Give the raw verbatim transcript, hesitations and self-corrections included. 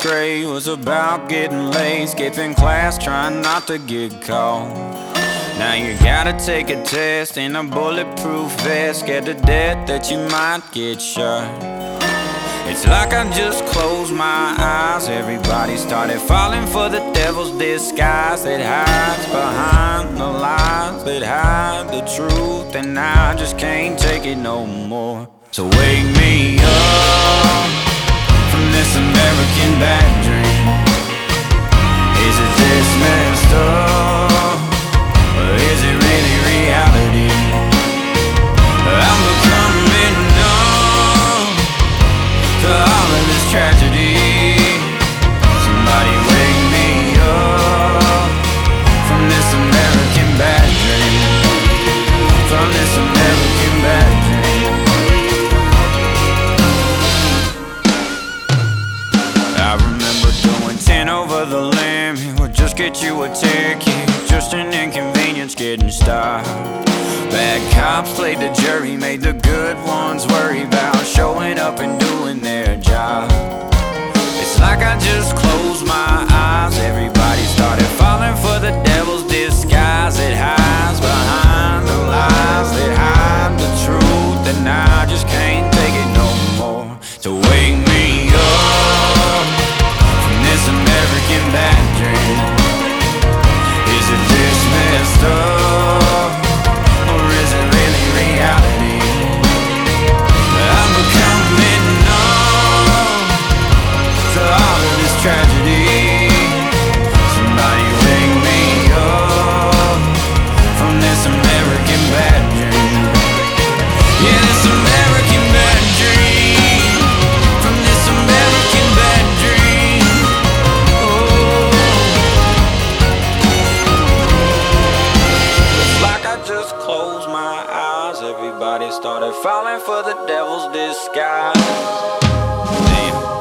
grade was about getting late, skipping class, trying not to get caught. Now you gotta take a test in a bulletproof vest, scared to death that you might get shot. It's like I just closed my eyes, everybody started falling for the devil's disguise that hides behind the lies, that hide the truth, and I just can't take it no more. So wake me up from this American bad dream. Is it this messed up, or is it really reality? I'm becoming numb to all of this tragedy. Somebody wake me up from this American bad dream, from this American bad dream. I remember doing ten over the limit, it would just get you a ticket, just an inconvenience getting stopped. Bad cops played the jury, made the good ones worry about showing up and doing their job. It's like I just closed my eyes, everybody started falling for the devil's disguise that hides behind the lies, that hide the truth, and I just can't take it no more. So wake me up from this American bad dream. Is it this messed up, or is it really reality? I'm becoming numb to all of this tragedy. Somebody wake me up from this American bad dream. Yeah, this American bad dream, from this American bad dream. Oh, it's like I just closed my eyes, everybody started falling for the devil's disguise. Damn.